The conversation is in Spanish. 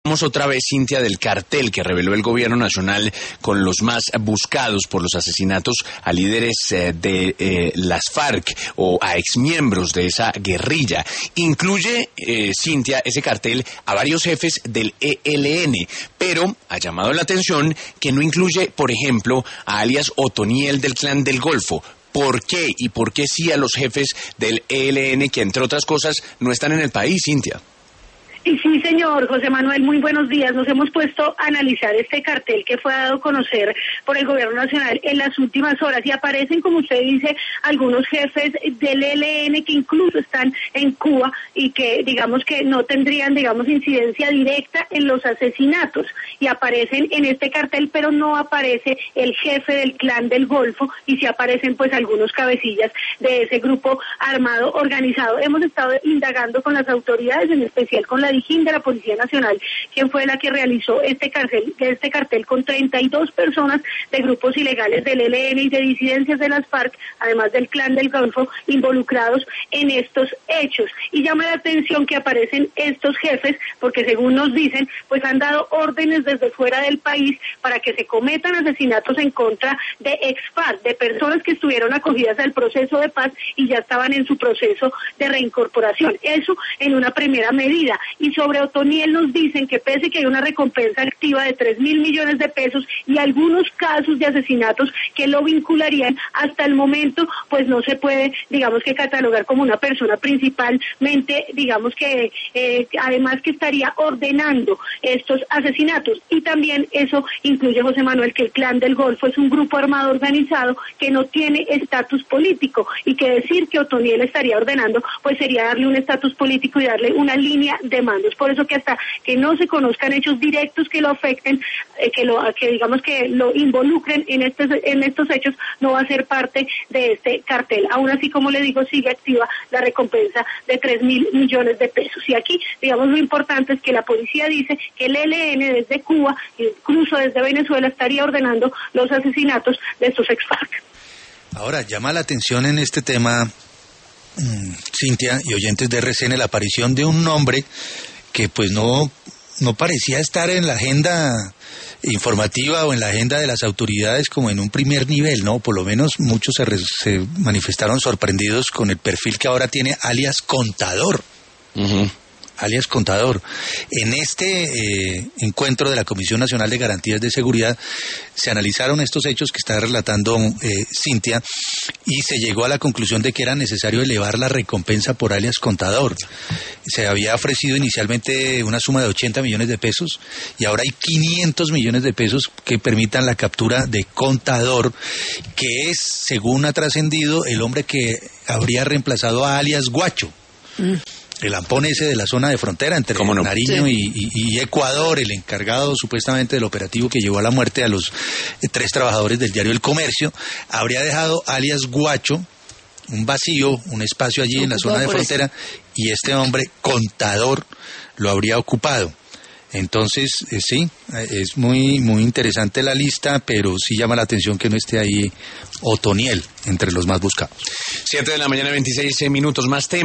Otra vez, Cintia, del cartel que reveló el gobierno nacional con los más buscados por los asesinatos a líderes de las FARC o a exmiembros de esa guerrilla. Incluye, Cintia, ese cartel a varios jefes del ELN, pero ha llamado la atención que no incluye, por ejemplo, a alias Otoniel del Clan del Golfo. ¿Por qué? ¿Y por qué sí a los jefes del ELN que, entre otras cosas, no están en el país, Cintia? Y sí, señor José Manuel, muy buenos días. Nos hemos puesto a analizar este cartel que fue dado a conocer por el gobierno nacional en las últimas horas y aparecen, como usted dice, algunos jefes del ELN que incluso están en Cuba y que, digamos, que no tendrían, digamos, incidencia directa en los asesinatos y aparecen en este cartel, pero no aparece el jefe del Clan del Golfo y sí aparecen, pues, algunos cabecillas de ese grupo armado organizado. Hemos estado indagando con las autoridades, en especial con la DIJÍN de la Policía Nacional, quien fue la que realizó este cartel con 32 personas de grupos ilegales del ELN y de disidencias de las FARC, además del Clan del Golfo, involucrados en estos hechos. Y llama la atención que aparecen estos jefes, porque según nos dicen, pues han dado órdenes desde fuera del país para que se cometan asesinatos en contra de ex-FARC, de personas que estuvieron acogidas al proceso de paz y ya estaban en su proceso de reincorporación. Eso en una primera medida. Y sobre Otoniel nos dicen que pese que hay una recompensa activa de 3.000 millones de pesos y algunos casos de asesinatos que lo vincularían, hasta el momento pues no se puede, digamos, que catalogar como una persona principalmente, digamos que además que estaría ordenando estos asesinatos. Y también eso incluye, José Manuel, que el Clan del Golfo es un grupo armado organizado que no tiene estatus político y que decir que Otoniel estaría ordenando pues sería darle un estatus político y darle una línea de mandos. Por eso que hasta que no se conozcan hechos directos que lo afecten, que digamos que lo involucren en estos hechos, no va a ser parte de este cartel. Aún así, como le digo, sigue activa la recompensa de 3.000 millones de pesos. Y aquí, digamos, lo importante es que la policía dice que el ELN desde Cuba, incluso desde Venezuela, estaría ordenando los asesinatos de estos ex-FARC. Ahora, llama la atención en este tema, Cintia y oyentes de RCN, la aparición de un nombre que pues no parecía estar en la agenda informativa o en la agenda de las autoridades como en un primer nivel, ¿no? Por lo menos muchos se manifestaron sorprendidos con el perfil que ahora tiene, alias Contador. Uh-huh. Alias Contador. En este encuentro de la Comisión Nacional de Garantías de Seguridad se analizaron estos hechos que está relatando Cintia y se llegó a la conclusión de que era necesario elevar la recompensa por alias Contador. Se había ofrecido inicialmente una suma de 80 millones de pesos y ahora hay 500 millones de pesos que permitan la captura de Contador, que es, según ha trascendido, el hombre que habría reemplazado a alias Guacho. El ampón ese de la zona de frontera entre Nariño y Ecuador, el encargado supuestamente del operativo que llevó a la muerte a los 3 trabajadores del diario El Comercio, habría dejado alias Guacho un vacío, un espacio allí en la zona de frontera, y este hombre Contador lo habría ocupado. Entonces, sí, es muy muy interesante la lista, pero sí llama la atención que no esté ahí Otoniel entre los más buscados. 7 de la mañana, 26 minutos, más temas.